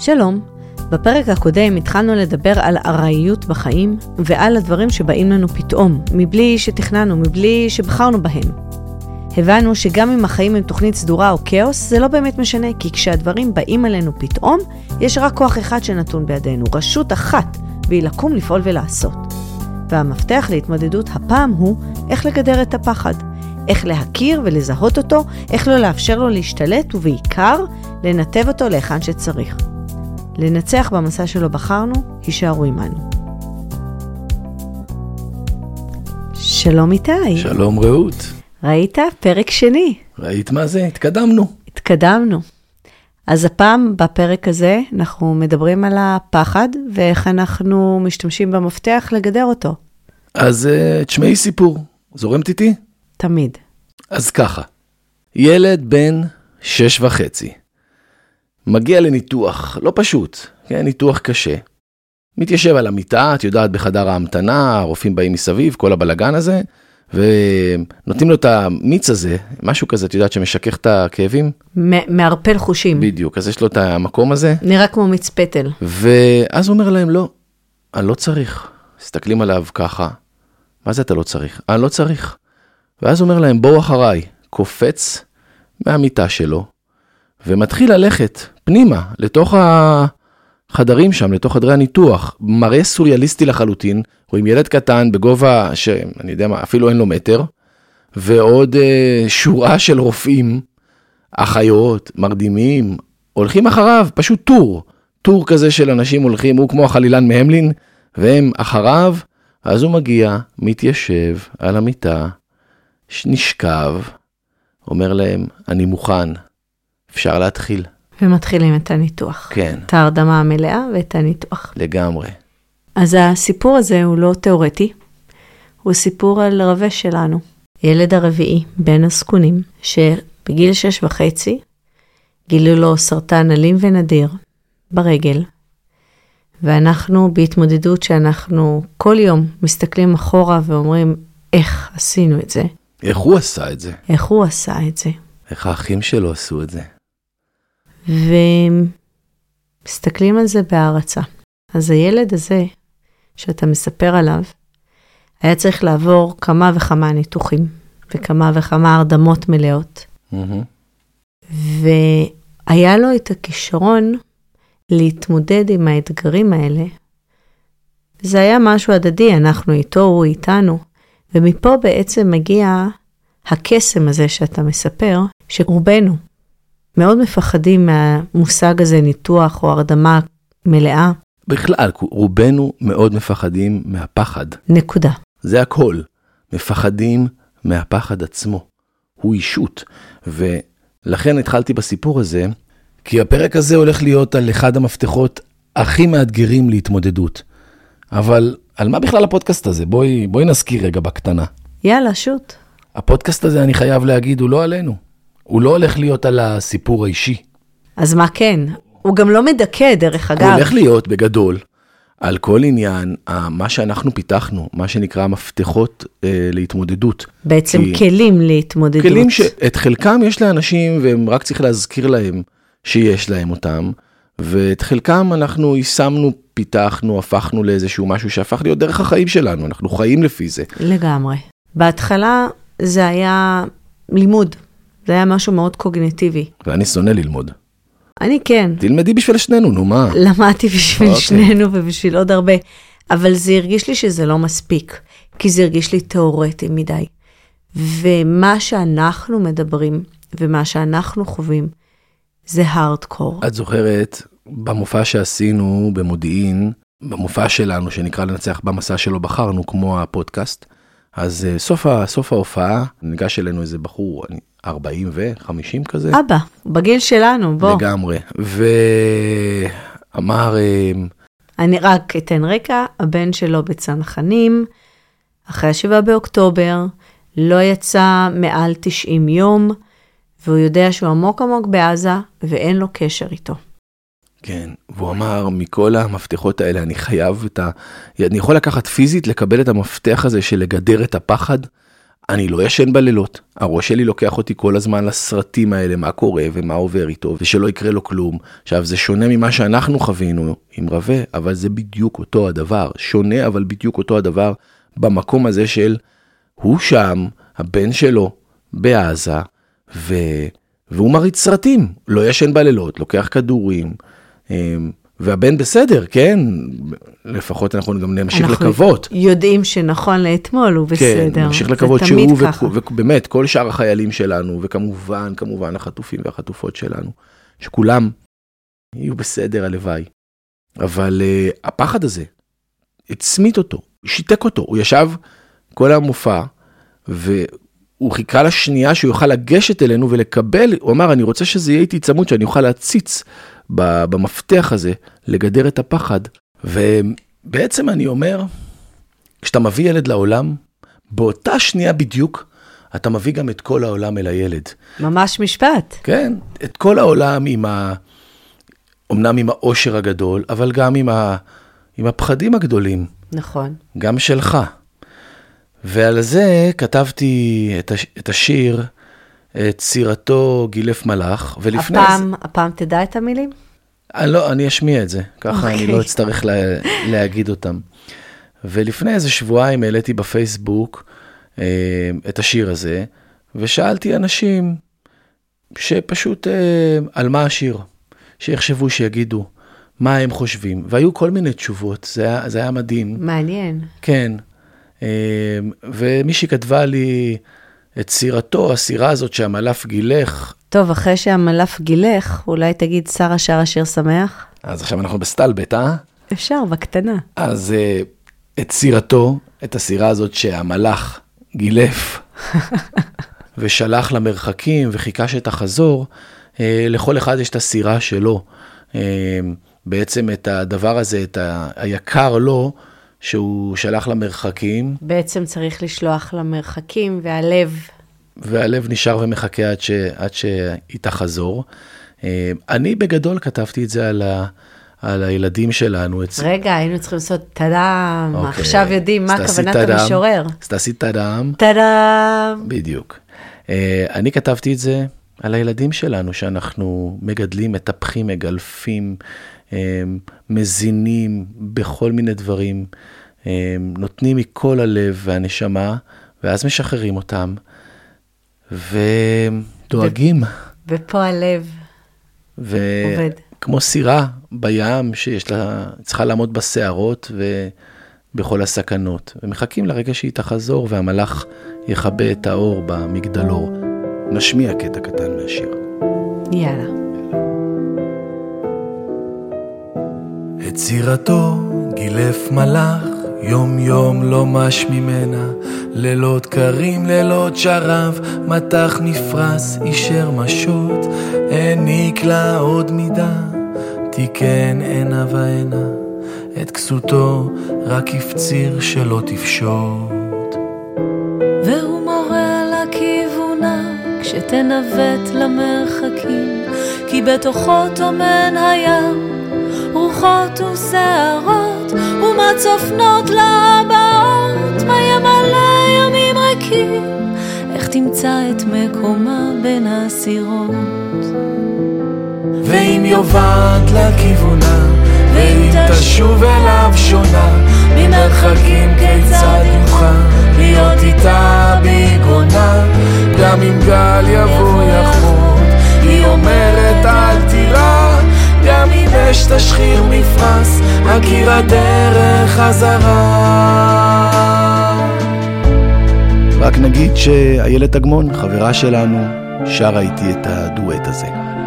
שלום, בפרק הקודם התחלנו לדבר על ארעיות בחיים ועל הדברים שבאים לנו פתאום, מבלי שתכננו, מבלי שבחרנו בהם. הבנו שגם אם החיים הם תוכנית סדורה או כאוס, זה לא באמת משנה, כי כשהדברים באים עלינו פתאום, יש רק כוח אחד שנתון בידינו, רשות אחת, והיא לקום לפעול ולעשות. והמפתח להתמודדות הפעם הוא איך לגדר את הפחד, איך להכיר ולזהות אותו, איך לא לאפשר לו להשתלט ובעיקר לנתב אותו להיכן שצריך. לנצח במסע שלו בחרנו, הישארו עמנו. שלום איתי. שלום רעות. ראית? פרק שני. ראית מה זה? התקדמנו. אז הפעם בפרק הזה אנחנו מדברים על הפחד ואיך אנחנו משתמשים במפתח לגדר אותו. אז תשמעי סיפור. זורמת איתי? תמיד. אז ככה. ילד בן 6.5. מגיע לניתוח, לא פשוט, כן? ניתוח קשה. מתיישב על המיטה, את יודעת, בחדר ההמתנה, הרופאים באים מסביב, כל הבלגן הזה, ונותנים לו את המיץ הזה, משהו כזה, את יודעת, שמשכך את הכאבים. מערפל חושים. בדיוק, אז יש לו את המקום הזה. נראה כמו מיץ פטל. ואז הוא אומר להם, לא, אני לא צריך. מסתכלים עליו ככה, מה זה אתה לא צריך? אני לא צריך. ואז הוא אומר להם, בואו אחריי, קופץ מהמיטה שלו, ומתחיל ללכת פנימה, לתוך החדרים שם, לתוך חדרי הניתוח, מראה סוריאליסטי לחלוטין, רואים ילד קטן בגובה, שאני יודע מה, אפילו אין לו מטר, ועוד שורה של רופאים, אחיות, מרדימים, הולכים אחריו, פשוט טור כזה של אנשים הולכים, הוא כמו החלילן מהמלין, והם אחריו, אז הוא מגיע, מתיישב על המיטה, נשכב, אומר להם, אני מוכן, אפשר להתחיל. ומתחילים את הניתוח. כן. את ההרדמה המלאה ואת הניתוח. לגמרי. אז הסיפור הזה הוא לא תיאורטי, הוא סיפור על רווה שלנו. ילד הרביעי, בן הזקונים, שבגיל 6.5, גילו לו סרטן אלים ונדיר ברגל. ואנחנו בהתמודדות שאנחנו כל יום מסתכלים אחורה ואומרים, איך עשינו את זה? איך הוא עשה את זה? איך האחים שלו עשו את זה? ומסתכלים על זה בהערצה. אז הילד הזה, שאתה מספר עליו, היה צריך לעבור כמה וכמה ניתוחים, וכמה וכמה הרדמות מלאות. והיה לו את הכישרון להתמודד עם האתגרים האלה. זה היה משהו הדדי, אנחנו איתו, הוא איתנו. ומפה בעצם מגיע הקסם הזה שאתה מספר, שרובנו מאוד מפחדים מהמושג הזה, ניתוח או הרדמה מלאה. בכלל, רובנו מאוד מפחדים מהפחד. נקודה. זה הכל. מפחדים מהפחד עצמו. הוא אישות. ולכן התחלתי בסיפור הזה, כי הפרק הזה הולך להיות על אחד המפתחות הכי מאתגרים להתמודדות. אבל על מה בכלל הפודקאסט הזה? בואי נזכיר רגע בקטנה. יאללה, שוט. הפודקאסט הזה, אני חייב להגיד, הוא לא עלינו. הוא לא הולך להיות על הסיפור האישי. אז מה כן? הוא גם לא מדכא דרך אגב. הוא הולך להיות בגדול על כל עניין, מה שאנחנו פיתחנו, מה שנקרא מפתחות להתמודדות. בעצם כלים להתמודדות. כלים שאת חלקם יש לאנשים, והם רק צריך להזכיר להם שיש להם אותם, ואת חלקם אנחנו יישמנו, פיתחנו, הפכנו לאיזשהו משהו שהפך להיות דרך החיים שלנו, אנחנו חיים לפי זה. לגמרי. בהתחלה זה היה לימוד, זה היה משהו מאוד קוגניטיבי. ואני שונא ללמוד. אני כן. תלמדי בשביל שנינו, נו מה? למדתי בשביל שנינו ובשביל עוד הרבה, אבל זה הרגיש לי שזה לא מספיק, כי זה הרגיש לי תיאורטי מדי. ומה שאנחנו מדברים, ומה שאנחנו חווים, זה הארדקור. את זוכרת, במופע שעשינו במודיעין, במופע שלנו שנקרא לנצח במסע שלו בחרנו, כמו הפודקאסט, אז סוף ההופעה, ניגש אלינו איזה בחור, 40 ו-50 כזה. אבא, בגיל שלנו, בוא. לגמרי. ואמר... אני רק אתן רקע, הבן שלו בצנחנים, אחרי 7 באוקטובר, לא יצא מעל 90 יום, והוא יודע שהוא עמוק בעזה, ואין לו קשר איתו. כן, והוא אמר, מכל המפתחות האלה, אני חייב אני יכול לקחת פיזית, לקבל את המפתח הזה של לגדר את הפחד, אני לא ישן בלילות, הראש שלי לוקח אותי כל הזמן לסרטים האלה, מה קורה ומה עובר איתו, ושלא יקרה לו כלום. עכשיו, זה שונה ממה שאנחנו חווינו עם רווה, אבל זה בדיוק אותו הדבר, שונה אבל בדיוק אותו הדבר, במקום הזה של, הוא שם, הבן שלו, בעזה, והוא מריץ סרטים, לא ישן בלילות, לוקח כדורים, והבן בסדר, כן, לפחות אנחנו גם נמשיך לקוות. אנחנו יודעים שנכון לאתמול הוא בסדר. כן, נמשיך לקוות שהוא ובאמת כל שאר החיילים שלנו, וכמובן החטופים והחטופות שלנו, שכולם יהיו בסדר הלוואי. אבל הפחד הזה, הצמית אותו, שיתק אותו, הוא ישב כל המופע, והוא חיכה לשנייה שהוא יוכל לגשת אלינו ולקבל, הוא אמר, אני רוצה שזה יהיה איתי צמוד, שאני אוכל להציץ במפתח הזה, לגדר את הפחד. ובעצם אני אומר, כשאתה מביא ילד לעולם, באותה שנייה בדיוק, אתה מביא גם את כל העולם אל הילד. ממש משפט. כן, את כל העולם אמנם עם העושר הגדול, אבל גם עם הפחדים הגדולים. נכון. גם שלך. ועל זה כתבתי את השיר, את סירתו גילף מלאך, ולפני הפעם תדע את המילים? אני אשמיע את זה, ככה אני לא אצטרך להגיד אותם. ולפני איזה שבועיים העליתי בפייסבוק את השיר הזה, ושאלתי אנשים שפשוט על מה השיר, שיחשבו, שיגידו מה הם חושבים, והיו כל מיני תשובות, זה היה מדהים. מעניין. כן, ומישהי כתבה לי את סירתו, הסירה הזאת שהמלאף גילך. טוב, אחרי שהמלאף גילך, אולי תגיד שרה שרה שיר שמח? אז עכשיו אנחנו בסטלבט, אפשר, בקטנה. אז את סירתו, את הסירה הזאת שהמלאך גילף, ושלח למרחקים וחיכה שתחזור, לכל אחד יש את הסירה שלו. בעצם את הדבר הזה, את היקר לו, שהוא שלח למרחקים. בעצם צריך לשלוח למרחקים, והלב נשאר ומחכה עד שהיא תחזור. אני בגדול כתבתי את זה על הילדים שלנו. רגע, היינו צריכים לעשות תדם, עכשיו יודעים מה כוונת המשורר. אז תעשי תדם. תדם. בדיוק. אני כתבתי את זה על הילדים שלנו, שאנחנו מגדלים, מטפחים, מגלפים, מזינים בכל מיני דברים, נותנים מכל הלב והנשמה, ואז משחררים אותם, ודואגים. ופה הלב עובד. כמו סירה בים, צריכה לעמוד בסערות ובכל הסכנות, ומחכים לרגע שהיא תחזור, והמלאך יכבה את האור במגדלור. נשמיע קטע קטן מהשיר. יאללה. את סירתו גילף מלאך, יום יום לא מש ממנה, לילות קרים, לילות שרב, מתח מפרס, אישר משות, העניק לה עוד מידה, תיקן עינה ועינה, את כסותו רק הפציר שלא תפשוט. והוא מורה לכיוונה, כשתנווט למרחקים, כי בתוכו תומן הים, רוחות ושערות, ומה צופנות לבאות, מה ימלא ימים ריקים, איך תמצא את מקומה בין הסירות. ואם יובד לכיוונה, ואם תשוב אליו שונה, ממרחקים כיצד יוכל להיות איתה ביגונה, גם אם גל יבוא יחמוד, היא אומרת אל תירא, גם אם אש תשחיר מפרס, הכיר הדרך חזרה. רק נגיד שאיילת אגמון, חברה שלנו, שרה איתי את הדואט הזה.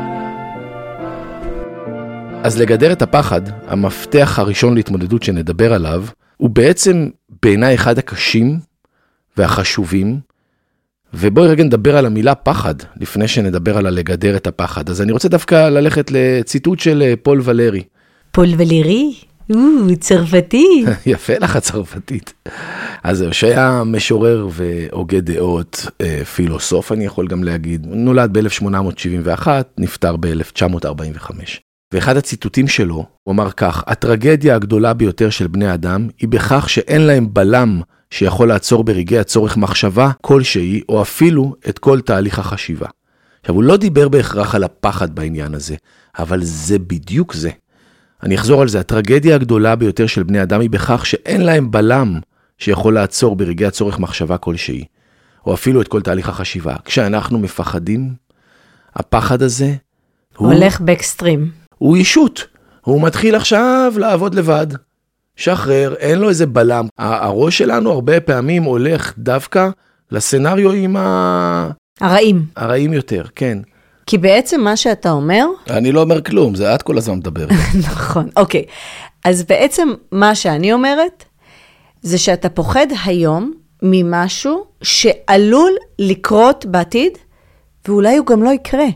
אז לגדר את הפחד, המפתח הראשון להתמודדות שנדבר עליו, הוא בעצם בעיניי אחד הקשים והחשובים, ובואי רגע נדבר על המילה פחד, לפני שנדבר על לגדר את הפחד. אז אני רוצה דווקא ללכת לציטוט של פול ולרי. פול ולרי? צרפתי. יפה לך צרפתית. אז שהיה משורר והוגה דעות, פילוסוף אני יכול גם להגיד, נולד ב-1871, נפטר ב-1945. ואחד הציטוטים שלו, הוא אמר כך, הטרגדיה הגדולה ביותר של בני אדם, היא בכך שאין להם בלם שיכול לעצור ברגעי הצורך מחשבה כלשהי, או אפילו את כל תהליך החשיבה. עכשיו, הוא לא דיבר בהכרח על הפחד בעניין הזה, אבל זה בדיוק זה. אני אחזור על זה, הטרגדיה הגדולה ביותר של בני אדם היא בכך שאין להם בלם שיכול לעצור ברגעי הצורך מחשבה כלשהי, או אפילו את כל תהליך החשיבה. כשאנחנו מפחדים, הפחד הזה הוא הולך באקסטרים. הוא אישות. הוא מתחיל עכשיו לעבוד לבד. שחרר, אין לו איזה בלם. הראש שלנו הרבה פעמים הולך דווקא לסנריואים הרעים יותר, כן. כי בעצם מה שאתה אומר... אני לא אומר כלום, זה את כל הזמן מדבר. נכון, אוקיי. אז בעצם מה שאני אומרת, זה שאתה פוחד היום ממשהו שעלול לקרות בעתיד, ואולי הוא גם לא יקרה.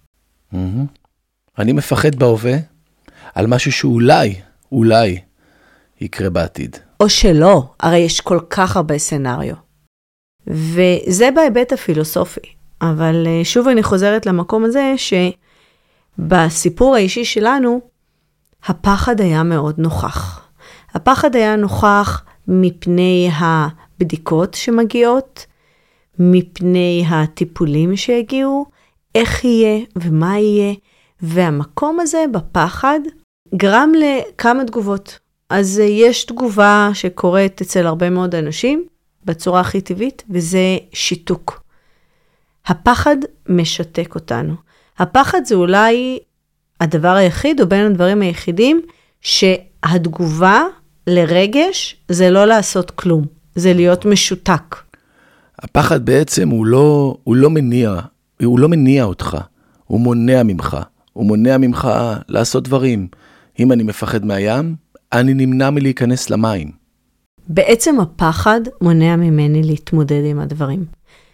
אני מפחד בהווה על משהו שאולי יקרה בעתיד. או שלא, הרי יש כל כך הרבה סנריו. וזה בהיבט הפילוסופי. אבל שוב אני חוזרת למקום הזה שבסיפור האישי שלנו, הפחד היה מאוד נוכח. הפחד היה נוכח מפני הבדיקות שמגיעות, מפני הטיפולים שהגיעו, איך יהיה ומה יהיה, והמקום הזה בפחד גרם לכמה תגובות. אז יש תגובה שקורית אצל הרבה מאוד אנשים בצורה הכי טבעית, וזה שיתוק. הפחד משתק אותנו. הפחד זה אולי הדבר היחיד, או בין הדברים היחידים, שהתגובה לרגש זה לא לעשות כלום, זה להיות משותק. הפחד בעצם הוא לא מניע אותך, הוא מונע ממך. הוא מונע ממך לעשות דברים. אם אני מפחד מהים, אני נמנע מלהיכנס למים. בעצם הפחד מונע ממני להתמודד עם הדברים.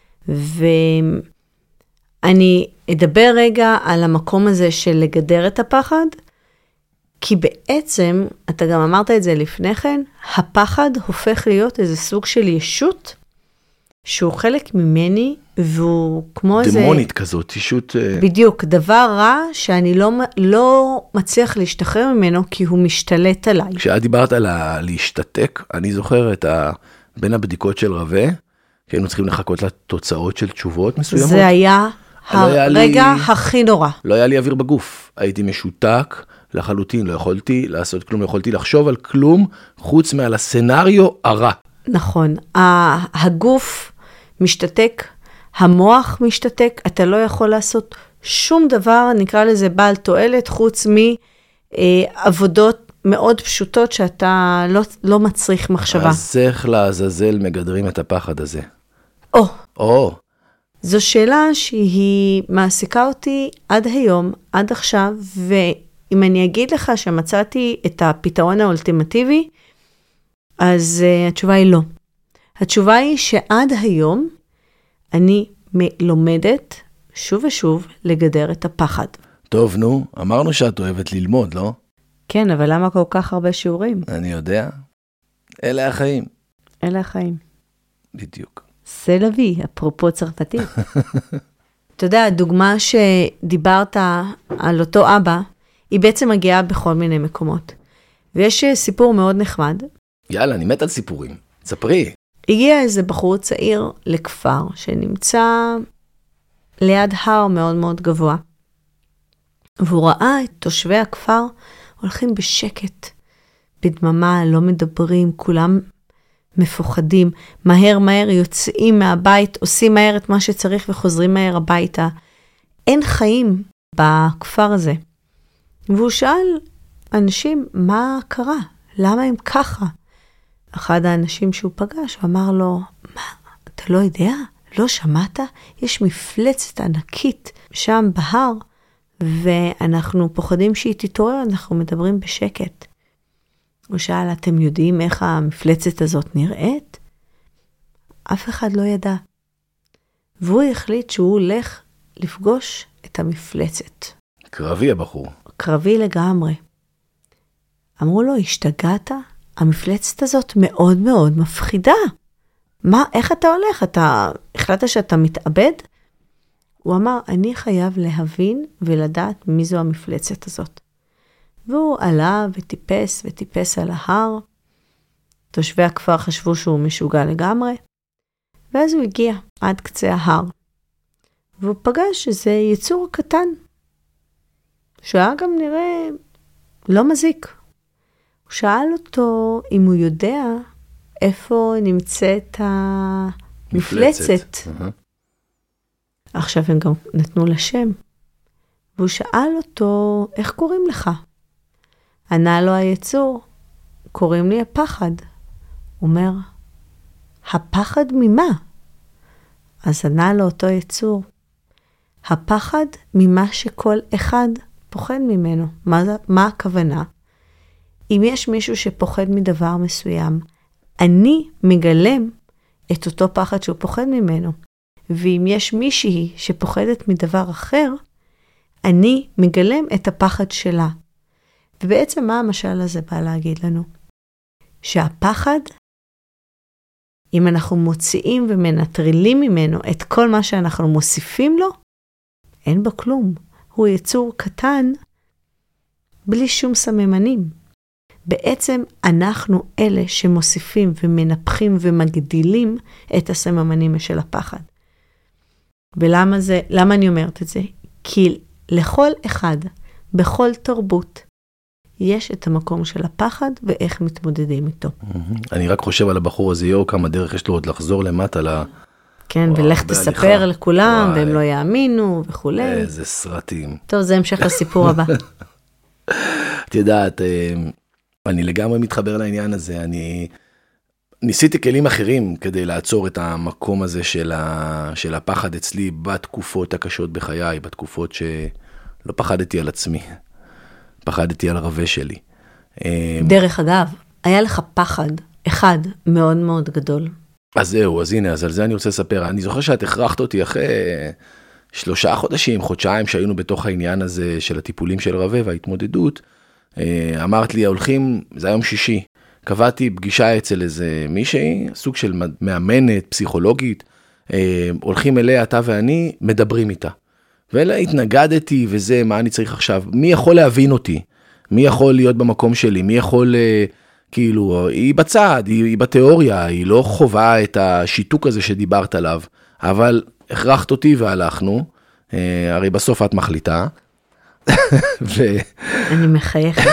ואני אדבר רגע על המקום הזה של לגדר את הפחד, כי בעצם, אתה גם אמרת את זה לפני כן, הפחד הופך להיות איזה סוג של ישות, שהוא חלק ממני, והוא כמו איזה... דמונית כזאת, ישות... בדיוק, דבר רע שאני לא מצליח להשתחרר ממנו, כי הוא משתלט עליי. כשאת דיברת על להשתתק, אני זוכר בין הבדיקות של רווה, כי היינו צריכים לחכות לתוצאות של תשובות מסוימות. זה היה הרגע הכי נורא. לא היה לי אוויר בגוף, הייתי משותק לחלוטין, לא יכולתי לעשות כלום, לא יכולתי לחשוב על כלום, חוץ מעל הסנריו הרע. נכון, הגוף משתתק, המוח משתתק, אתה לא יכול לעשות שום דבר, נקרא לזה בעל תועלת, חוץ מעבודות מאוד פשוטות שאתה לא מצריך מחשבה. אז איך לעזאזל מגדרים את הפחד הזה? זו שאלה שהיא מעסיקה אותי עד היום, עד עכשיו, ואם אני אגיד לך שמצאתי את הפתרון האולטימטיבי, אז התשובה היא לא. התשובה היא שעד היום אני לומדת שוב ושוב לגדר את הפחד. טוב, נו, אמרנו שאת אוהבת ללמוד, לא? כן, אבל למה כל כך הרבה שיעורים? אני יודע. אלה החיים. אלה החיים. בדיוק. סלווי, אפרופו צרפתי. אתה יודע, הדוגמה שדיברת על אותו אבא, היא בעצם מגיעה בכל מיני מקומות. ויש סיפור מאוד נחמד. יאללה, אני מת על סיפורים. ספרי. הגיע איזה בחור צעיר לכפר, שנמצא ליד הר מאוד מאוד גבוה. והוא ראה את תושבי הכפר הולכים בשקט, בדממה, לא מדברים, כולם מפוחדים, מהר יוצאים מהבית, עושים מהר את מה שצריך וחוזרים מהר הביתה. אין חיים בכפר הזה. והוא שאל אנשים, מה קרה? למה הם ככה? אחד האנשים שהוא פגש, הוא אמר לו, מה, אתה לא יודע? לא שמעת? יש מפלצת ענקית שם בהר, ואנחנו פוחדים שהיא תתעורר, אנחנו מדברים בשקט. הוא שאל, אתם יודעים איך המפלצת הזאת נראית? אף אחד לא ידע. והוא החליט שהוא הולך לפגוש את המפלצת. קרבי הבחור. קרבי לגמרי. אמרו לו, השתגעת? המפלצת הזאת מאוד מאוד מפחידה. מה, איך אתה הולך? אתה החלטת שאתה מתאבד? הוא אמר, אני חייב להבין ולדעת מי זו המפלצת הזאת. והוא עלה וטיפס על ההר, תושבי הכפר חשבו שהוא משוגע לגמרי, ואז הוא הגיע עד קצה ההר, והוא פגש איזה יצור קטן, שהיה גם נראה לא מזיק. הוא שאל אותו אם הוא יודע איפה נמצאת המפלצת. עכשיו הם גם נתנו לה שם. והוא שאל אותו, איך קוראים לך? ענה לו היצור, קוראים לי הפחד. הוא אומר, הפחד ממה? אז ענה לו אותו יצור, הפחד ממה שכל אחד פוחד ממנו. מה הכוונה? אם יש מישהו שפוחד מדבר מסוים, אני מגלם את אותו פחד שהוא פוחד ממנו. ואם יש מישהי שפוחדת מדבר אחר, אני מגלם את הפחד שלה. ובעצם מה המשל הזה בא להגיד לנו? שהפחד, אם אנחנו מוציאים ומנטרלים ממנו את כל מה שאנחנו מוסיפים לו, אין בו כלום. הוא יצור קטן בלי שום סממנים. בעצם אנחנו אלה שמוסיפים ומנפחים ומגדילים את הסממנים של הפחד. למה אני אומרת את זה? כי לכל אחד, בכל תרבות, יש את המקום של הפחד ואיך מתמודדים איתו. אני רק חושב על הבחור הזה, כמה דרך יש לו עוד לחזור למטה כן, ולך תספר לכולם, והם לא יאמינו וכו'. איזה סרטים. טוב, זה המשך לסיפור הבא. את יודעת, אני לגמרי מתחבר לעניין הזה, אני ניסיתי כלים אחרים כדי לעצור את המקום הזה של הפחד אצלי בתקופות הקשות בחיי, בתקופות שלא פחדתי על עצמי, פחדתי על הרווה שלי. דרך אגב, היה לך פחד אחד מאוד מאוד גדול. אז זהו, אז הנה, אז על זה אני רוצה לספר. אני זוכר שאת הכרחת אותי אחרי 3 חודשים, חודשיים שהיינו בתוך העניין הזה של הטיפולים של רווה וההתמודדות, אמרת לי, הולכים, זה היום שישי, קבעתי פגישה אצל איזה מישהי, סוג של מאמנת, פסיכולוגית, הולכים אליה, אתה ואני, מדברים איתה. ואלה התנגדתי וזה, מה אני צריך עכשיו? מי יכול להבין אותי? מי יכול להיות במקום שלי? מי יכול, כאילו, היא בצד, היא בתיאוריה, היא לא חובה את השיתוק הזה שדיברת עליו, אבל הכרחת אותי והלכנו, הרי בסוף את מחליטה. אני מחייכת.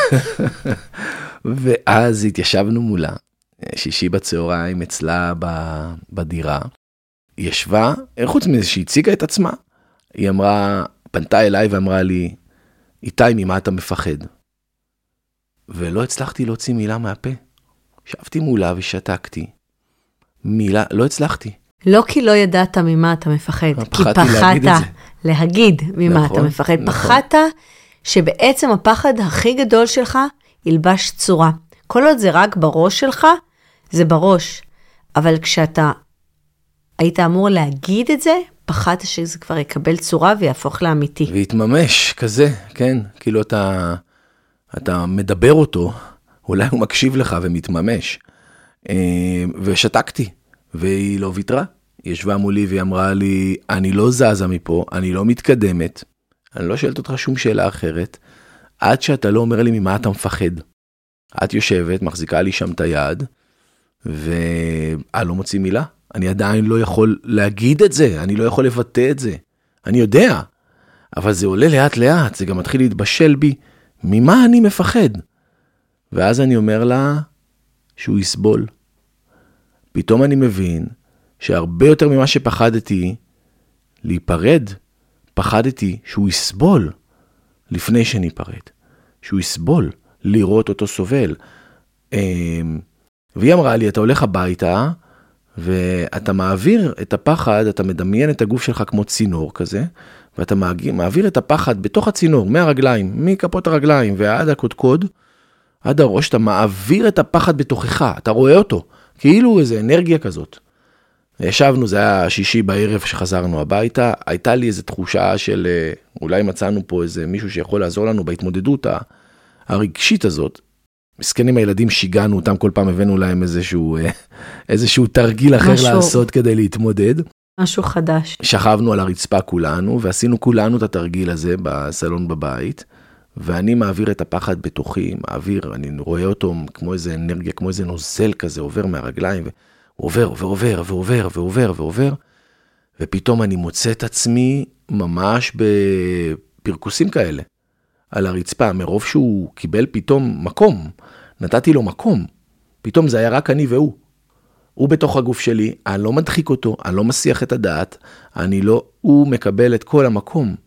ואז התיישבנו מולה, שישי בצהריים אצלה בדירה, היא ישבה, חוץ מזה שהיא הציגה את עצמה, היא פנתה אליי ואמרה לי, איתי, ממה אתה מפחד? ולא הצלחתי להוציא מילה מהפה. ישבתי מולה ושתקתי. מילה, לא הצלחתי. לא כי לא ידעת ממה אתה מפחד, כי פחדת להגיד ממה אתה מפחד. פחדת שבעצם הפחד הכי גדול שלך ילבש צורה. כל עוד זה רק בראש שלך, זה בראש. אבל כשאתה היית אמור להגיד את זה, פחדת שזה כבר יקבל צורה ויהפוך לאמיתי. והתממש כזה, כן? כאילו אתה מדבר אותו, אולי הוא מקשיב לך ומתממש. ושתקתי, והיא לא ויתרה. היא ישבה מולי והיא אמרה לי, אני לא זזה מפה, אני לא מתקדמת, אני לא שואלת אותך שום שאלה אחרת, עד שאתה לא אומר לי ממה אתה מפחד. את יושבת, מחזיקה לי שם את היד, ואני לא מוציא מילה. אני עדיין לא יכול להגיד את זה, אני לא יכול לבטא את זה. אני יודע, אבל זה עולה לאט לאט, זה גם מתחיל להתבשל בי, ממה אני מפחד? ואז אני אומר לה, שהוא יסבול. פתאום אני מבין, שהרבה יותר ממה שפחדתי להיפרד, פחדתי שהוא יסבול לפני שניפרד. שהוא יסבול לראות אותו סובל. והיא אמרה לי, אתה הולך הביתה, ואתה מעביר את הפחד, אתה מדמיין את הגוף שלך כמו צינור כזה, ואתה מעביר את הפחד בתוך הצינור, מהרגליים, מכפות הרגליים ועד הקודקוד, עד הראש, אתה מעביר את הפחד בתוכך, אתה רואה אותו, כאילו איזו אנרגיה כזאת. ישבנו, זה היה שישי בערב שחזרנו הביתה, הייתה לי איזו תחושה של, אולי מצאנו פה איזה מישהו שיכול לעזור לנו בהתמודדות הרגשית הזאת. מסכנים הילדים שיגענו אותם, כל פעם הבאנו להם איזשהו תרגיל אחר לעשות כדי להתמודד. משהו חדש. שכבנו על הרצפה כולנו, ועשינו כולנו את התרגיל הזה בסלון בבית, ואני מעביר את הפחד בתוכי, אני רואה אותו כמו איזה אנרגיה, כמו איזה נוזל כזה, עובר מהרגליים, ועובר, ופתאום אני מוצא את עצמי ממש בפרקוסים כאלה, על הרצפה, מרוב שהוא קיבל פתאום מקום, נתתי לו מקום, פתאום זה היה רק אני והוא. הוא בתוך הגוף שלי, אני לא מדחיק אותו, אני לא מסיח את הדעת, הוא מקבל את כל המקום.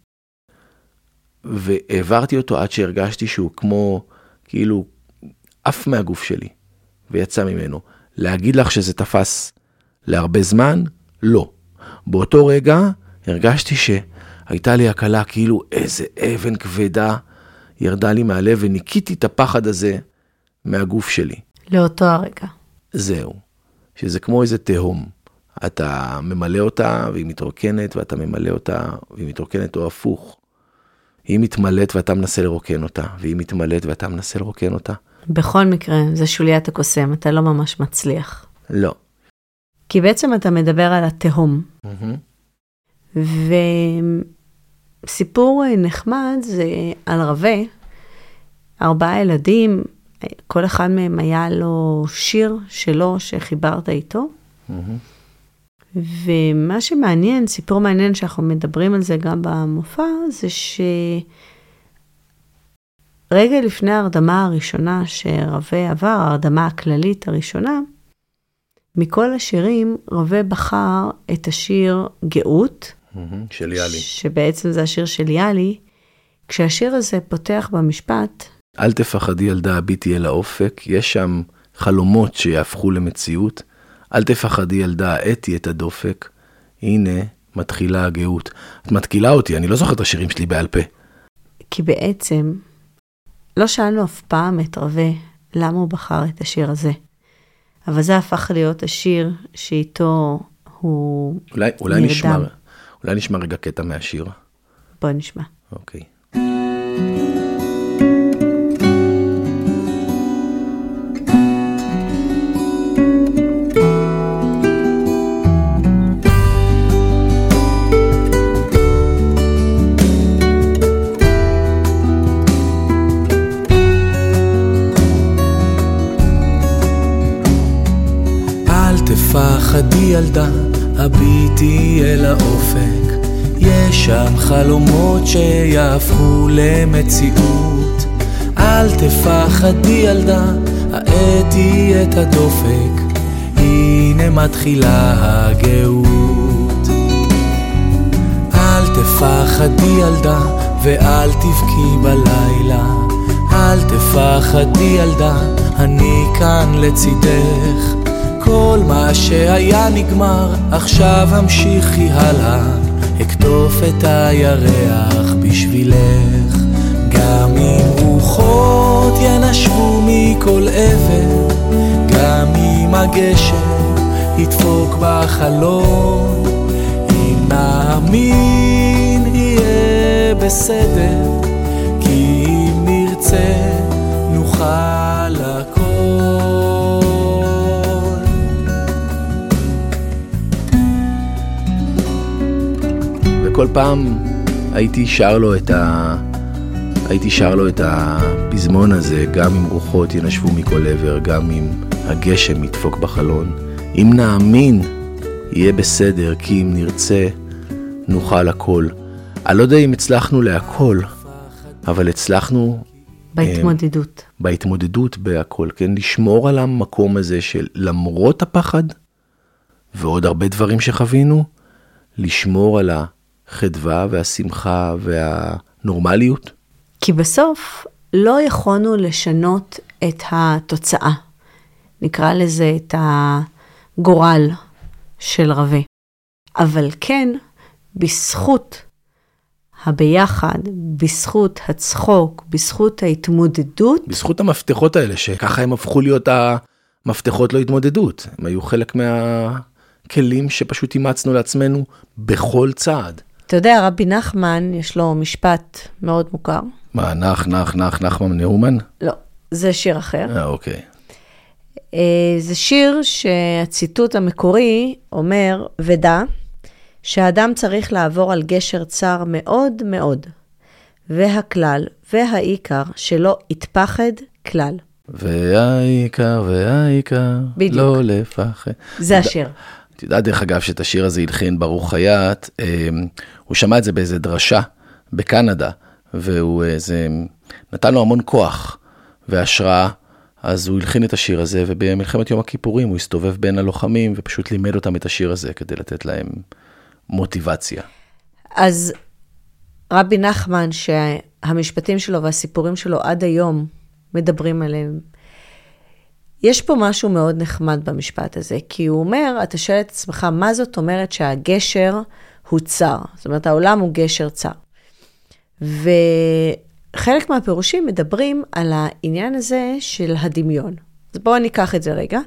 והעברתי אותו עד שהרגשתי שהוא כמו, כאילו, אף מהגוף שלי, ויצא ממנו. להגיד לך שזה תפס להרבה זמן? לא. באותו רגע הרגשתי שהייתה לי הקלה, כאילו איזה אבן כבדה ירדה לי מהלב, וניקיתי את הפחד הזה מהגוף שלי. לאותו הרגע. זהו. שזה כמו איזה תהום. אתה ממלא אותה, והיא מתרוקנת, ואתה ממלא אותה, והיא מתרוקנת או הפוך. היא מתמלאת ואתה מנסה לרוקן אותה, והיא מתמלאת ואתה מנסה לרוקן אותה. בכל מקרה, זה שוליית הקוסם, אתה לא ממש מצליח. לא. כי בעצם אתה מדבר על התהום. וסיפור נחמד זה על רווה, 4 ילדים, כל אחד מהם היה לו שיר שלו שחיברת איתו. ומה שמעניין, סיפור מעניין שאנחנו מדברים על זה גם במופע, זה רגע לפני ההרדמה הראשונה שרווה עבר, ההרדמה הכללית הראשונה, מכל השירים רווה בחר את השיר גאות, של יאלי. שבעצם זה השיר של יאלי, כשהשיר הזה פותח במשפט, אל תפחדי ילדה הביטי אל האופק, יש שם חלומות שיהפכו למציאות, אל תפחדי ילדה האתי את הדופק, הנה מתחילה הגאות. את מתקילה אותי, אני לא זוכר את השירים שלי בעל פה. כי בעצם לא שאלנו אף פעם את רווה למה הוא בחר את השיר הזה. אבל זה הפך להיות השיר שאיתו הוא נרדם. אולי נשמע רגע קטע מהשיר. בוא נשמע. אוקיי. פחדי ילדה, הביטי אל האופק, יש שם חלומות שיהפכו למציאות. אל תפחדי ילדה, האתי את הדופק, הנה מתחילה הגאות. אל תפחדי ילדה, ואל תבכי בלילה, אל תפחדי ילדה, אני כאן לצידך. כל מה שהיה נגמר, עכשיו המשיכי הלאה, אכתוב את הירח בשבילך. גם אם רוחות ינשבו מכל עבר, גם אם הגשם ידפוק בחלון, אם נאמין יהיה בסדר, כי אם נרצה נוכל הכל. כל פעם הייתי שר לו את הפזמון הזה, גם אם רוחות ינשבו מכל עבר, גם אם הגשם ידפוק בחלון. אם נאמין, יהיה בסדר, כי אם נרצה, נוכל הכל. אני לא יודע אם הצלחנו להכל, אבל הצלחנו בהתמודדות בהכל, כן? לשמור על המקום הזה של למרות הפחד, ועוד הרבה דברים שחווינו, לשמור על החדווה והשמחה והנורמליות. כי בסוף לא יכולנו לשנות את התוצאה. נקרא לזה את הגורל של רווה. אבל כן, בזכות הביחד, בזכות הצחוק, בזכות ההתמודדות. בזכות המפתחות האלה, שככה הם הפכו להיות המפתחות לא התמודדות. הם היו חלק מהכלים שפשוט אימצנו לעצמנו בכל צעד. אתה יודע, רבי נחמן, יש לו משפט מאוד מוכר. מה, נחמן נאומן? לא, זה שיר אחר. אוקיי. זה שיר שהציטוט המקורי אומר, ודע, שהאדם צריך לעבור על גשר צר מאוד מאוד, והכלל והעיקר שלא יתפחד כלל. והעיקר, בדיוק. לא לפחד. זה השיר. את יודעת דרך אגב שאת השיר הזה הלחין ברוך חייט, הוא שמע את זה באיזה דרשה בקנדה, והוא נתן לו המון כוח והשראה, אז הוא הלחין את השיר הזה, ובמלחמת יום הכיפורים הוא הסתובב בין הלוחמים, ופשוט לימד אותם את השיר הזה, כדי לתת להם מוטיבציה. אז רבי נחמן, שהמשפטים שלו והסיפורים שלו עד היום מדברים עליהם, יש פה משהו מאוד נחמד במשפט הזה, כי הוא אומר, אתה שואל את עצמך, מה זאת אומרת שהגשר הוא צר? זאת אומרת, העולם הוא גשר צר. וחלק מהפירושים מדברים על העניין הזה של הדמיון. אז בואו ניקח את זה רגע.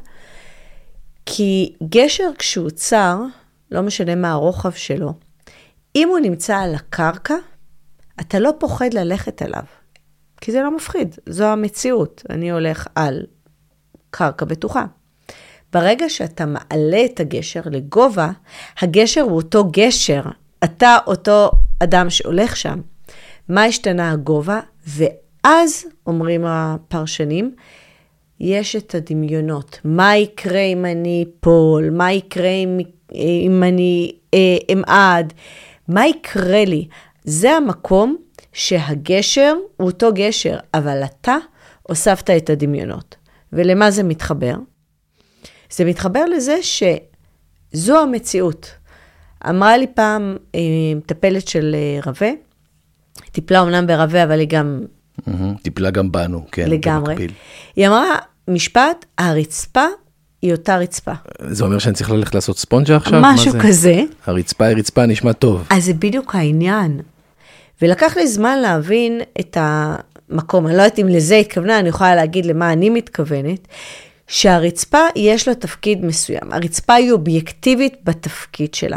כי גשר כשהוא צר, לא משנה מה הרוחב שלו, אם הוא נמצא על הקרקע, אתה לא פוחד ללכת עליו. כי זה לא מפחיד, זו המציאות. אני הולך על קרקע בטוחה. ברגע שאתה מעלה את הגשר לגובה, הגשר הוא אותו גשר, אתה אותו אדם שהולך שם. מה השתנה הגובה? ואז, אומרים הפרשנים, יש את הדמיונות. מה יקרה אם אני פול? מה יקרה אם אני אמעד? מה יקרה לי? זה המקום שהגשר הוא אותו גשר, אבל אתה הוספת את הדמיונות. ולמה זה מתחבר? זה מתחבר לזה שזו המציאות. אמרה לי פעם מטפלת של רווה, טיפלה אומנם ברווה, אבל היא גם... טיפלה גם בנו, כן. לגמרי. במקביל. היא אמרה, משפט, הרצפה היא אותה רצפה. זה אומר שאני צריך ללכת לעשות ספונג'ה עכשיו? משהו כזה. הרצפה היא רצפה, נשמע טוב. אז זה בדיוק העניין. ולקח לי זמן להבין את המקום. אני לא יודעת אם לזה התכוונה, אני יכולה להגיד למה אני מתכוונת, שהרצפה יש לה תפקיד מסוים. הרצפה היא אובייקטיבית בתפקיד שלה.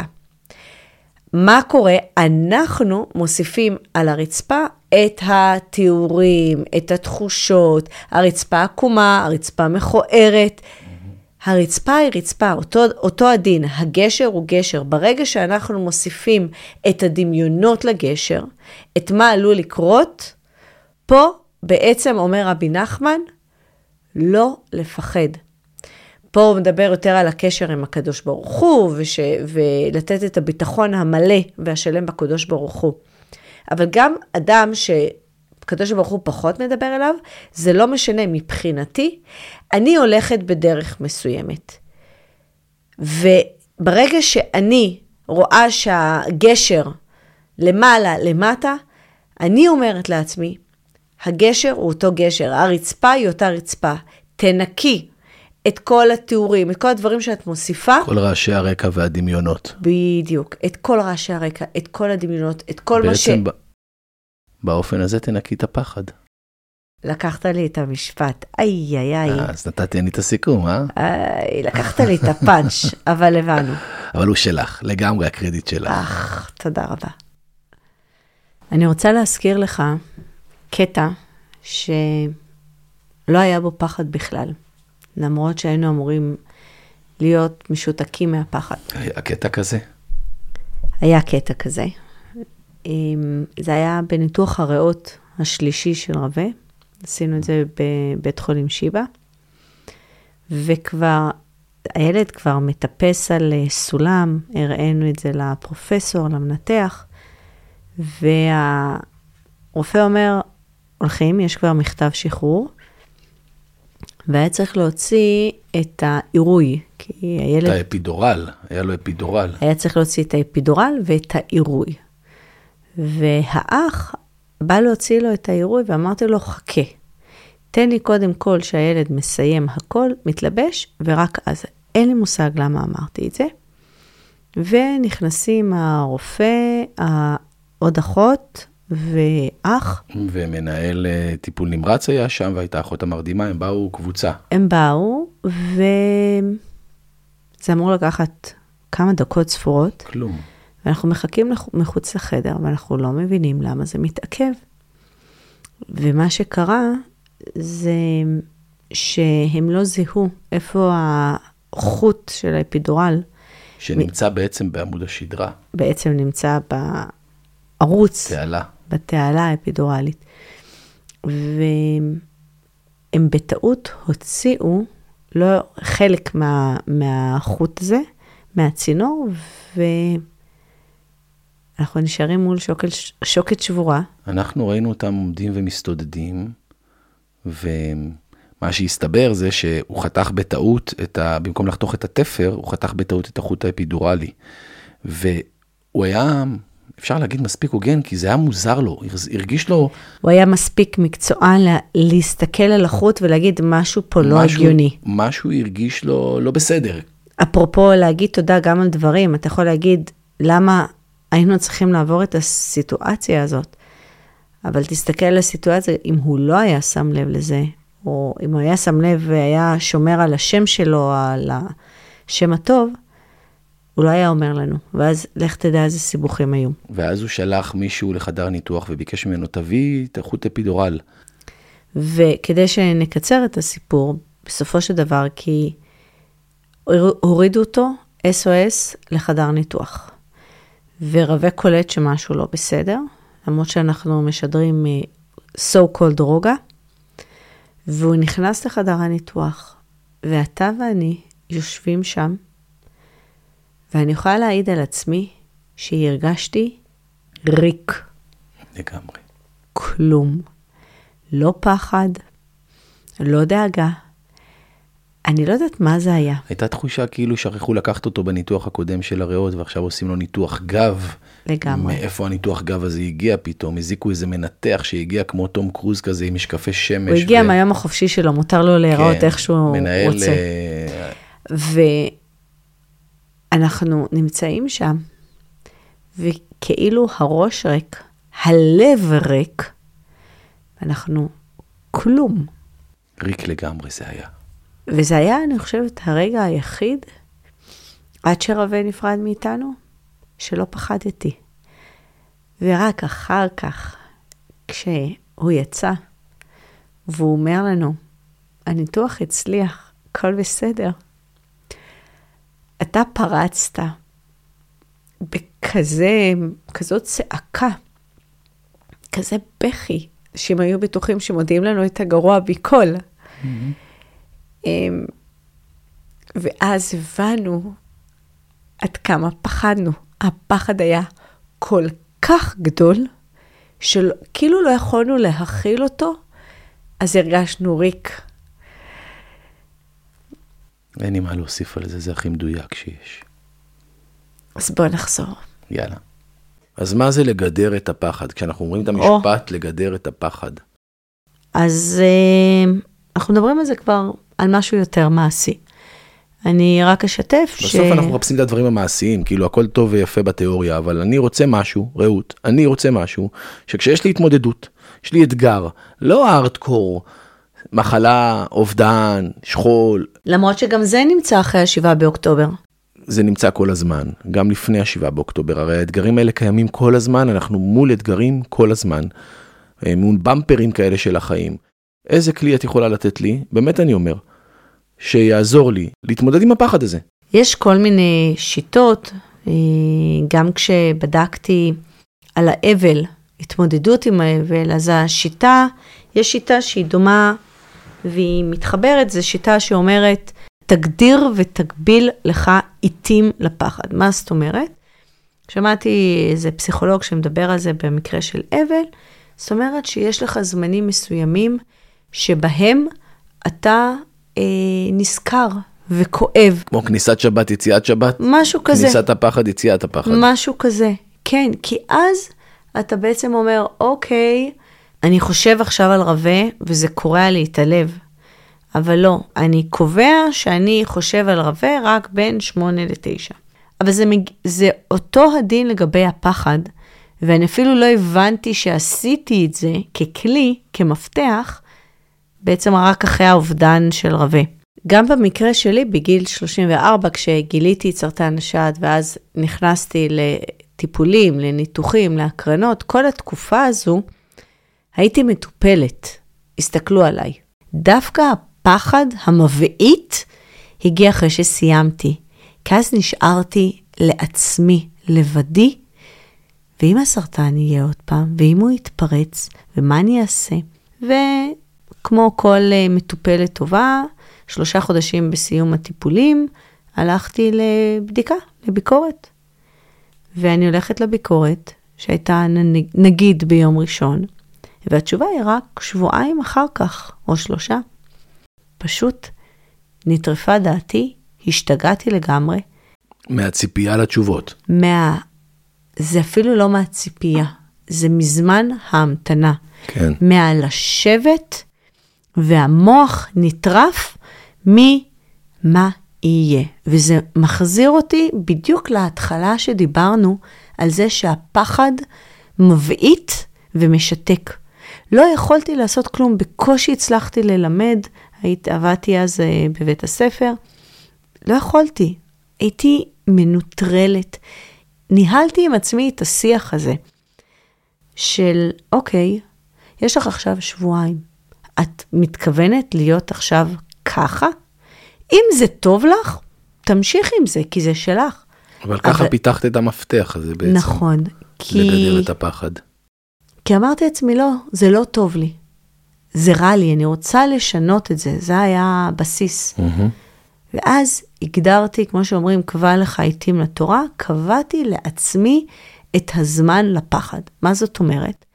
מה קורה? אנחנו מוסיפים על הרצפה את התיאורים, את התחושות, הרצפה עקומה, הרצפה מכוערת. הרצפה היא רצפה, אותו הדין, הגשר הוא גשר. ברגע שאנחנו מוסיפים את הדמיונות לגשר, את מה עלול לקרות, פה בעצם אומר רבי נחמן, לא לפחד. פה הוא מדבר יותר על הקשר עם הקדוש ברוך הוא, ולתת את הביטחון המלא והשלם בקדוש ברוך הוא. אבל גם אדם שקדוש ברוך הוא פחות מדבר אליו, זה לא משנה מבחינתי, אני הולכת בדרך מסוימת. וברגע שאני רואה שהגשר למעלה, למטה, אני אומרת לעצמי, הגשר הוא אותו גשר, הרצפה היא אותה רצפה, תנקי את כל התיאורים, את כל הדברים שאת מוסיפה. כל רעשי הרקע והדמיונות. בדיוק, את כל רעשי הרקע, את כל הדמיונות, את כל מה ש... בעצם באופן הזה תנקי את הפחד. לקחת לי את המשפט, איי. אז נתתי אני את הסיכום, לקחת לי את הפאנץ', אבל הבנו. אבל הוא שלך, לגמרי הקרדיט שלך. תודה רבה. אני רוצה להזכיר לך קטע שלא היה בו פחד בכלל. למרות שהיינו אמורים להיות משותקים מהפחד. הקטע כזה? היה קטע כזה. זה היה בניתוח הריאות השלישי של רווה. עשינו את זה בבית חולים שיבא. וכבר, הילד כבר מטפס על סולם, הראינו את זה לפרופסור, למנתח, והרופא אומר, הולכים, יש כבר מכתב שחרור, והיה צריך להוציא את העירוי, כי הילד... את האפידורל, היה לו אפידורל. היה צריך להוציא את האפידורל ואת העירוי. והאח בא להוציא לו את העירוי, ואמרתי לו, חכה, תן לי קודם כל שהילד מסיים הכל, מתלבש, ורק אז. אין לי מושג למה אמרתי את זה. ונכנסים הרופא, עוד אחות, ואח. ומנהל טיפול נמרץ היה שם, והייתה אחות המרדימה, הם באו קבוצה. הם באו, וזה אמור לקחת כמה דקות ספורות. כלום. ואנחנו מחכים מחוץ לחדר, ואנחנו לא מבינים למה זה מתעכב. ומה שקרה, זה שהם לא זיהו איפה החוט של האפידורל. שנמצא בעצם בעמוד השדרה. בעצם נמצא בערוץ. תעלה. בתעלה האפידורלית. והם בטעות הוציאו לא חלק מהחוט הזה, מהצינור, ואנחנו נשארים מול שוקת שבורה. אנחנו ראינו אותם עומדים ומסתודדים, ומה שהסתבר זה שהוא חתך בטעות, במקום לחתוך את התפר, הוא חתך בטעות את החוט האפידורלי. והוא היה, אפשר להגיד מספיק הוגן, כי זה היה מוזר לו, הרגיש לו... הוא היה מספיק מקצוען להסתכל על החוט ולהגיד משהו פה לא הגיוני. משהו הרגיש לו לא בסדר. אפרופו להגיד תודה גם על דברים, אתה יכול להגיד למה היינו צריכים לעבור את הסיטואציה הזאת, אבל תסתכל על הסיטואציה, אם הוא לא היה שם לב לזה, או אם הוא היה שם לב והיה שומר על השם שלו, על השם הטוב, הוא לא היה אומר לנו, ואז לך תדע איזה סיבוכים היו. ואז הוא שלח מישהו לחדר ניתוח וביקש ממנו, תביא את החוט אפידורל. וכדי שנקצר את הסיפור, בסופו של דבר, כי הורידו אותו SOS לחדר ניתוח. ורווה קולט שמשהו לא בסדר, למרות שאנחנו משדרים so called רוגע, והוא נכנס לחדר הניתוח, ואתה ואני יושבים שם, ואני יכולה להעיד על עצמי שהרגשתי ריק. לגמרי. כלום. לא פחד, לא דאגה. אני לא יודעת מה זה היה. הייתה תחושה כאילו שכחו לקחת אותו בניתוח הקודם של הריאות, ועכשיו עושים לו ניתוח גב. לגמרי. מאיפה הניתוח גב הזה הגיע פתאום? הזיקו איזה מנתח שהגיע כמו תום קרוז כזה, עם משקפי שמש. הוא הגיע מהיום החופשי שלו, מותר לו להיראות איך שהוא רוצה. ואנחנו נמצאים שם, וכאילו הראש ריק, הלב ריק, אנחנו כלום. ריק לגמרי זה היה. וזה היה, אני חושבת, הרגע היחיד, עד שרווה נפרד מאיתנו, שלא פחדתי. ורק אחר כך, כשהוא יצא, והוא אומר לנו, הניתוח הצליח, הכל בסדר. אתה פרצת בכזאת צעקה, כזה בכי, שהם היו בטוחים שמודיעים לנו את הגרוע בכל. ואז הבנו עד כמה פחדנו. הפחד היה כל כך גדול, שכאילו לא יכולנו להכיל אותו, אז הרגשנו ריק. אין לי מה להוסיף על זה, זה הכי מדויק שיש. אז בוא נחזור. יאללה. אז מה זה לגדר את הפחד? כשאנחנו אומרים את המשפט, לגדר את הפחד. אז אנחנו מדברים על זה כבר על משהו יותר מעשי. אני רק אשתף בסוף אנחנו מחפשים את הדברים המעשיים, כאילו הכל טוב ויפה בתיאוריה, אבל אני רוצה משהו, רעות, אני רוצה משהו, שכשיש לי התמודדות, יש לי אתגר, לא הארדקור, מחלה, אובדן, שכול. למרות שגם זה נמצא אחרי 7 באוקטובר. זה נמצא כל הזמן, גם לפני 7 באוקטובר. הרי האתגרים האלה קיימים כל הזמן, אנחנו מול אתגרים כל הזמן. מול במפרים כאלה של החיים. איזה כלי את יכולה לתת לי? באמת אני אומר, שיעזור לי להתמודד עם הפחד הזה. יש כל מיני שיטות, גם כשבדקתי על האבל, התמודדות עם האבל, אז השיטה, יש שיטה שהיא דומה והיא מתחברת, זו שיטה שאומרת, תגדיר ותגביל לך עיתים לפחד. מה זאת אומרת? שמעתי איזה פסיכולוג שמדבר על זה במקרה של אבל, זאת אומרת שיש לך זמנים מסוימים שבהם אתה נזכר וכואב. כמו כניסת שבת, יציאת שבת? משהו כזה. כניסת הפחד, יציאת הפחד. משהו כזה, כן. כי אז אתה בעצם אומר, אוקיי, אני חושב עכשיו על רווה וזה קורע לי את הלב. אבל לא, אני קובע שאני חושב על רווה רק בין 8 ל-9. אבל זה אותו הדין לגבי הפחד, ואני אפילו לא הבנתי שעשיתי את זה ככלי, כמפתח, בעצם רק אחרי האובדן של רווה. גם במקרה שלי, בגיל 34, כשגיליתי את סרטן השד, ואז נכנסתי לטיפולים, לניתוחים, להקרנות, כל התקופה הזו, הייתי מטופלת. הסתכלו עליי. דווקא הפחד המבעית הגיע אחרי שסיימתי. כי אז נשארתי לעצמי, לבדי, ואם הסרטן יהיה עוד פעם, ואם הוא יתפרץ, ומה אני אעשה, וכמו כל מטופלת טובה, 3 חודשים בסיום הטיפולים, הלכתי לבדיקה, לביקורת. ואני הולכת לביקורת, שהייתה נגיד ביום ראשון, והתשובה היא רק 2 שבועות אחר כך, או 3. פשוט נטרפה דעתי, השתגעתי לגמרי. מהציפייה לתשובות. זה אפילו לא מהציפייה, זה מזמן ההמתנה. כן. מהלשבת, והמוח נטרף ממה יהיה. וזה מחזיר אותי בדיוק להתחלה שדיברנו, על זה שהפחד מבעית ומשתק. לא יכולתי לעשות כלום, בקושי הצלחתי ללמד, עבדתי אז בבית הספר, לא יכולתי, הייתי מנוטרלת. ניהלתי עם עצמי את השיח הזה, של אוקיי, יש לך עכשיו 2 שבועות, את מתכוונת להיות עכשיו ככה? אם זה טוב לך, תמשיך עם זה, כי זה שלך. אבל ככה פיתחת את המפתח הזה בעצם. נכון. לגדר את הפחד. כי אמרתי לעצמי, לא, זה לא טוב לי. זה רע לי, אני רוצה לשנות את זה. זה היה הבסיס. ואז הגדרתי, כמו שאומרים, קבע לך עיתים לתורה, קבעתי לעצמי את הזמן לפחד. מה זאת אומרת?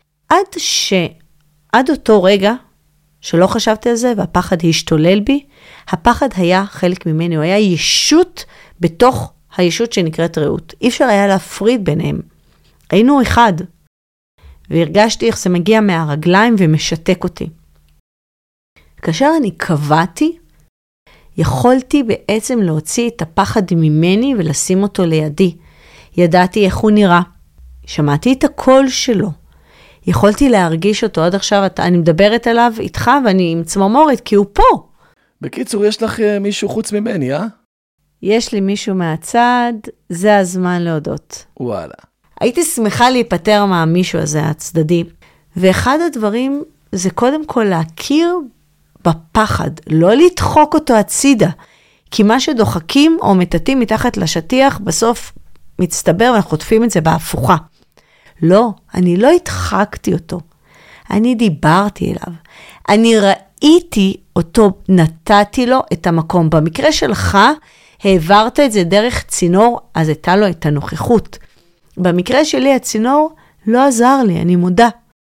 עד אותו רגע, שלא חשבתי על זה, והפחד השתולל בי, הפחד היה חלק ממני, הוא היה ישות בתוך הישות שנקראת רעות. אי אפשר היה להפריד ביניהם. היינו אחד. והרגשתי איך זה מגיע מהרגליים ומשתק אותי. כאשר אני קבעתי, יכולתי בעצם להוציא את הפחד ממני ולשים אותו לידי. ידעתי איך הוא נראה. שמעתי את הקול שלו. יכולתי להרגיש אותו. עד עכשיו אני מדברת עליו איתך ואני עם צמרמורת כי הוא פה. בקיצור, יש לך מישהו חוץ ממני, אה? יש לי מישהו מהצד, זה הזמן להודות. וואלה. הייתי שמחה להיפטר מהמישהו הזה הצדדי. ואחד הדברים זה קודם כל להכיר בפחד, לא לדחוק אותו הצידה. כי מה שדוחקים או מטטים מתחת לשטיח, בסוף מצטבר וחוטפים את זה בהפוכה. לא, אני לא הדחקתי אותו. אני דיברתי אליו. אני ראיתי אותו, נתתי לו את המקום. במקרה שלך, העברת את זה דרך צינור, אז הייתה לו את הנוכחות. במקרה שלי, הצינור לא עזר לי, אני מודה.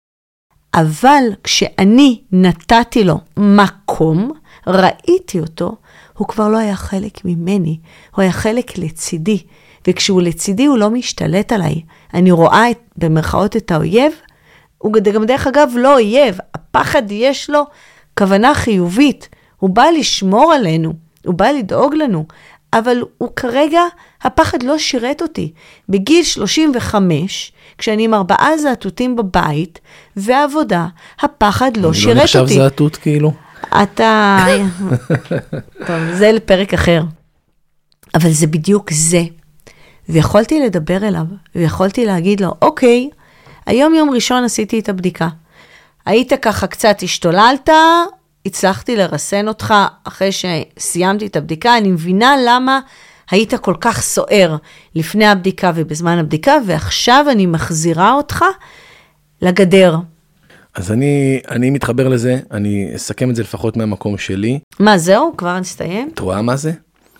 אבל כשאני נתתי לו מקום, ראיתי אותו, הוא כבר לא היה חלק ממני, הוא היה חלק לצידי. וכשהוא לצידי הוא לא משתלט עליי. אני רואה במרכאות את האויב, הוא גם דרך אגב לא אויב, הפחד יש לו כוונה חיובית, הוא בא לשמור עלינו, הוא בא לדאוג לנו, אבל הוא כרגע, הפחד לא שירת אותי. בגיל 35, כשאני עם 4 זעתותים בבית, ועבודה, הפחד לא שירת אותי. לא נחשב זעתות כאילו? אתה... טוב, זה לפרק אחר. אבל זה בדיוק זה. ויכולתי לדבר אליו, ויכולתי להגיד לו, אוקיי, היום יום ראשון עשיתי את הבדיקה. היית ככה קצת השתוללת, הצלחתי לרסן אותך אחרי שסיימתי את הבדיקה, אני מבינה למה היית כל כך סוער לפני הבדיקה ובזמן הבדיקה, ועכשיו אני מחזירה אותך לגדר. אז אני מתחבר לזה, אני אסכם את זה לפחות מהמקום שלי. מה זהו? כבר נסתיים? את רואה מה זה?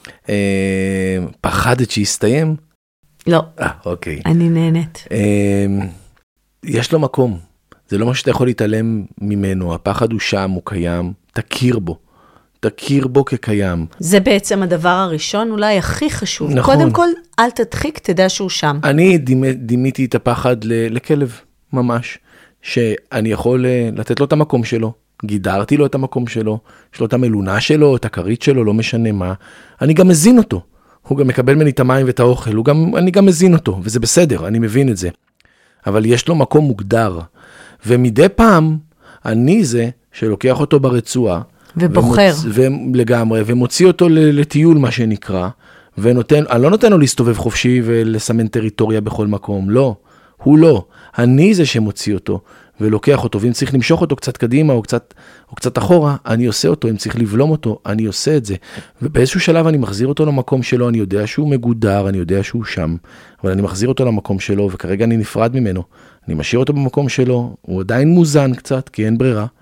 פחדת שיסתיים? לא. אוקיי. אני נהנית. יש לו מקום. זה לא מה שאתה יכול להתעלם ממנו. הפחד הוא שם, הוא קיים. תכיר בו. תכיר בו כקיים. זה בעצם הדבר הראשון, אולי הכי חשוב. נכון. קודם כל, אל תדחיק, תדע שהוא שם. אני דימיתי את הפחד לכלב, ממש. שאני יכול לתת לו את המקום שלו. גידרתי לו את המקום שלו. יש לו את המלונה שלו, את הכרית שלו, לא משנה מה. אני גם מזין אותו. הוא גם מקבל ממני את המים ואת האוכל. אני גם מזין אותו, וזה בסדר, אני מבין את זה. אבל יש לו מקום מוגדר. ומדי פעם, אני זה שלוקח אותו ברצועה. ובוחר. לגמרי, ומוציא אותו לטיול, מה שנקרא. אני לא נותן לו להסתובב חופשי ולסמן טריטוריה בכל מקום. לא, הוא לא. אני זה שמוציא אותו ולוקח אותו. ואם צריך למשוך אותו קצת קדימה או קצת אחורה, אני עושה אותו. אם צריך לבלום אותו, אני עושה את זה. ובאיזשהו שלב אני מחזיר אותו למקום שלו. אני יודע שהוא מגודר, אני יודע שהוא שם. אבל אני מחזיר אותו למקום שלו, וכרגע אני נפרד ממנו. אני משאיר אותו במקום שלו. הוא עדיין מוזן קצת, כי אין ברירה.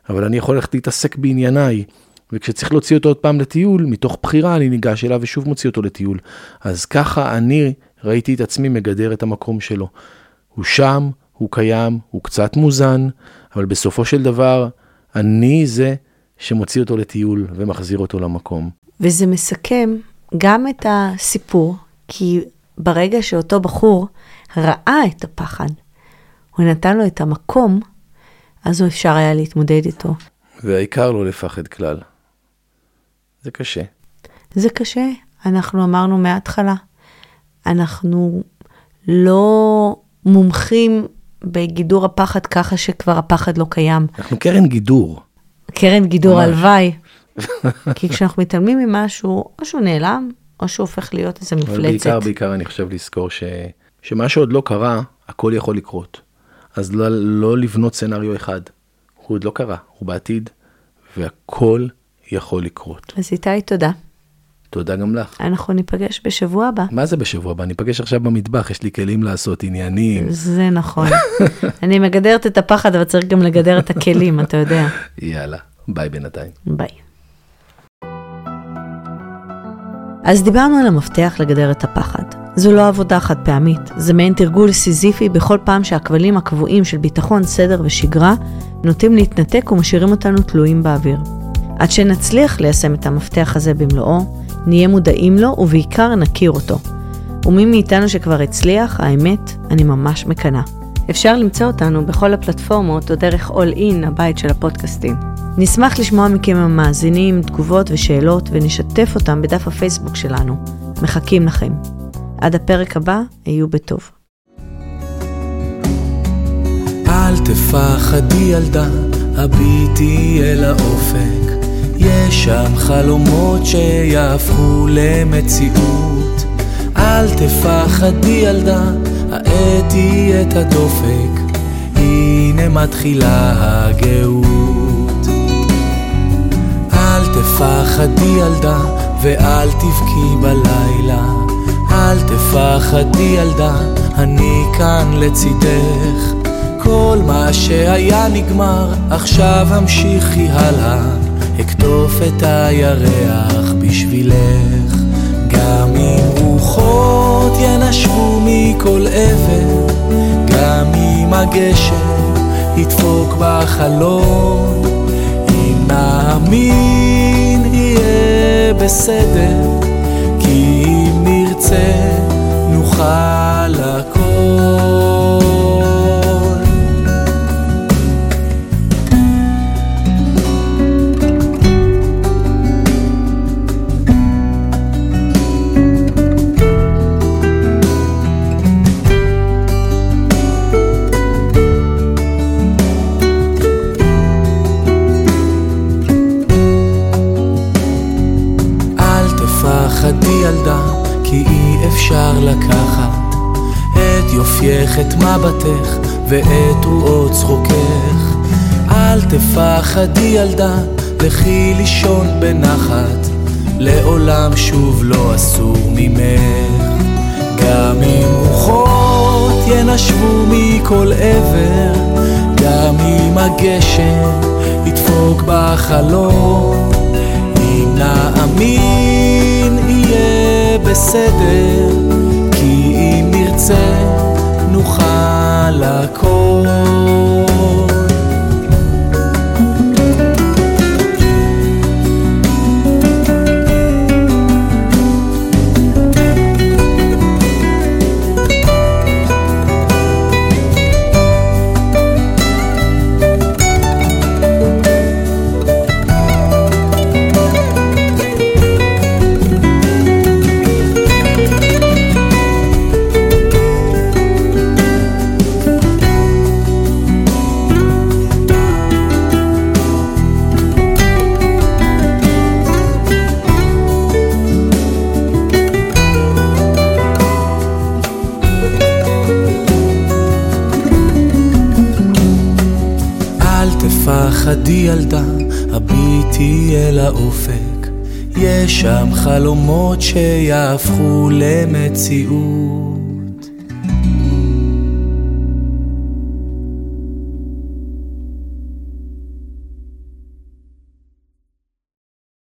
אבל אני יכול ללכת להתעסק בענייניי, וכשצריך להוציא אותו עוד פעם לטיול, מתוך בחירה אני ניגש אליו ושוב מוציא אותו לטיול. אז ככה אני ראיתי את עצמי מגדר את המקום שלו. הוא שם, הוא קיים, הוא קצת מוזן, אבל בסופו של דבר אני זה שמוציא אותו לטיול ומחזיר אותו למקום. וזה מסכם גם את הסיפור, כי ברגע שאותו בחור ראה את הפחד, הוא נתן לו את המקום, אז הוא אפשר היה להתמודד איתו. והעיקר לא לפחד כלל. זה קשה. זה קשה. אנחנו אמרנו מההתחלה. אנחנו לא מומחים בגידור הפחד ככה שכבר הפחד לא קיים. אנחנו קרן גידור. קרן גידור הלוואי. כי כשאנחנו מתעלמים ממשהו, או שהוא נעלם, או שהוא הופך להיות איזה מפלצת. אבל בעיקר אני חושב לזכור שמה שעוד לא קרה, הכל יכול לקרות. אז לא לבנות סנריו אחד. הוא עוד לא קרה, הוא בעתיד, והכל יכול לקרות. אז איתי, תודה. תודה גם לך. אנחנו ניפגש בשבוע הבא. מה זה בשבוע הבא? ניפגש עכשיו במטבח, יש לי כלים לעשות עניינים. זה נכון. אני מגדרת את הפחד, אבל צריך גם לגדר את הכלים, אתה יודע. יאללה, ביי בינתיים. ביי. אז דיברנו על המפתח לגדר את הפחד. זו לא עבודה חד פעמית, זה מעין תרגול סיזיפי בכל פעם שהכבלים הקבועים של ביטחון, סדר ושגרה נוטים להתנתק ומשאירים אותנו תלויים באוויר. עד שנצליח ליישם את המפתח הזה במלואו, נהיה מודעים לו ובעיקר נכיר אותו. ומי מאיתנו שכבר הצליח, האמת, אני ממש מקנה. אפשר למצוא אותנו בכל הפלטפורמות או דרך All In, הבית של הפודקאסטים. נשמח לשמוע מכם המאזינים, תגובות ושאלות ונשתף אותם בדף הפייסבוק שלנו. מחכים לכם. עד הפרק הבא, היו בטוב. אל תפחדי ילדה, הביטי אל האופק, יש שם חלומות שיהפכו למציאות. אל תפחדי ילדה, העטי את הדופק, הנה מתחילה הגאות. אל תפחדי ילדה ואל תבכי בלילה, אל תפחדי ילדה, אני כאן לצידך. כל מה שהיה נגמר, עכשיו המשיכי הלאה, אכתוב את הירח בשבילך. גם אם רוחות ינשבו מכל עבר, גם אם הגשם ידפוק בחלון, אם נאמין יהיה בסדר, כי אם נרצה נוכל הכל. ילדה, כי אי אפשר לקחת את יופייך, את מבטך ואת רעות צחוקך. אל תפחדי ילדה, לכי לישון בנחת, לעולם שוב לא אסור ממך. גם אם רוחות ינשבו מכל עבר, גם אם הגשם ידפוק בחלון, אם נאמין יהיה בסדר, כי אם נרצה נוכל הכל. תפחדי ילדה, הביטי אל האופק, יש שם חלומות שיהפכו למציאות.